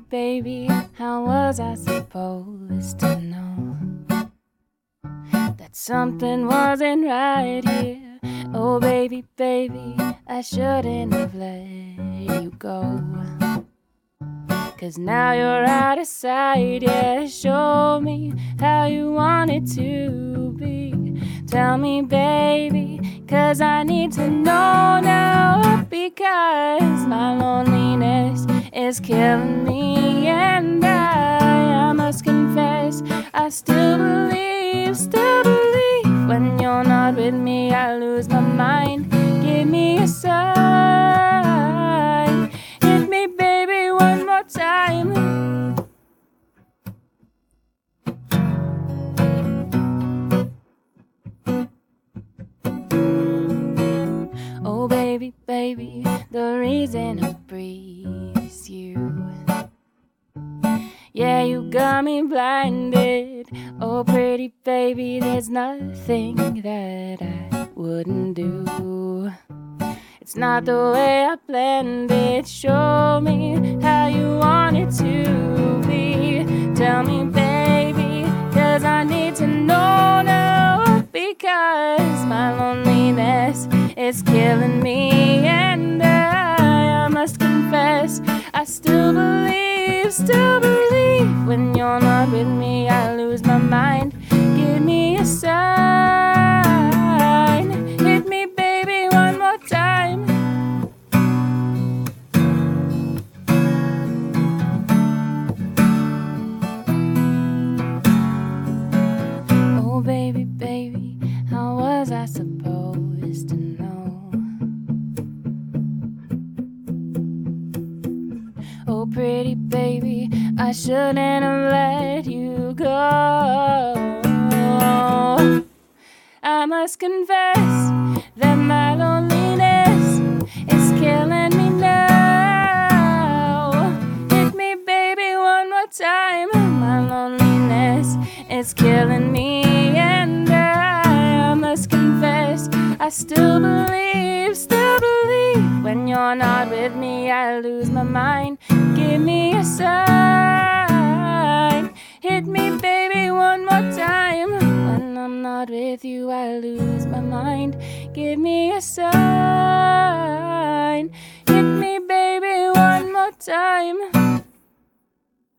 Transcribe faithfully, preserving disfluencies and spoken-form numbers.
baby, how was I supposed to know that something wasn't right here? Oh baby, baby, I shouldn't have let you go. Cause now you're out of sight, yeah. Show me how you want it to be. Tell me, baby, cause I need to know now. Because my loneliness is killing me, and I, I must confess, I still believe, still believe. When you're not with me, I lose my mind. Give me a sign. Hit me, baby, one more time. Oh baby, baby, the reason I breathe you. Yeah, you got me blinded. Oh pretty baby, there's nothing that I wouldn't do. It's not the way I planned it. Show me how you want it to be. Tell me, baby, cause I need to know now. Because my loneliness is killing me, and I, I must confess, I still believe, still believe. When you're not with me, I lose my mind. Give me a sign. Hit me, baby, one more time. Oh baby, baby, how was I supposed to know? Oh pretty baby, I shouldn't have let you go. I must confess that my loneliness is killing me now. Hit me, baby, one more time. My loneliness is killing me, and I, I must confess, I still believe, still believe. When you're not with me, I lose my mind. Give me a sign. Hit me, baby, one more time. When I'm not with you, I lose my mind. Give me a sign. Hit me, baby, one more time.